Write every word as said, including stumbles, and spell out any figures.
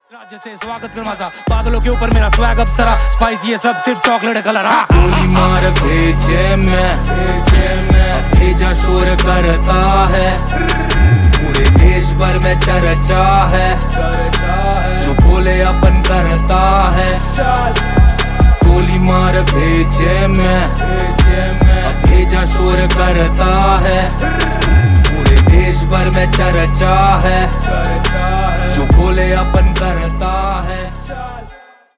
राज्य से स्वागत कर मजा बादलों के ऊपर मेरा स्वैग अप्सरा स्पाइसी ये सब सिर्फ चॉकलेट कलर। हाँ गोली मार भेजे में भेजे में भेजा शोर करता है पूरे देश भर में चर्चा है जो बोले अपन करता है। गोली मार भेजे में भेजे में भेजा शोर करता है पूरे देश भर में चर्चा है जो बोले अपन करता है।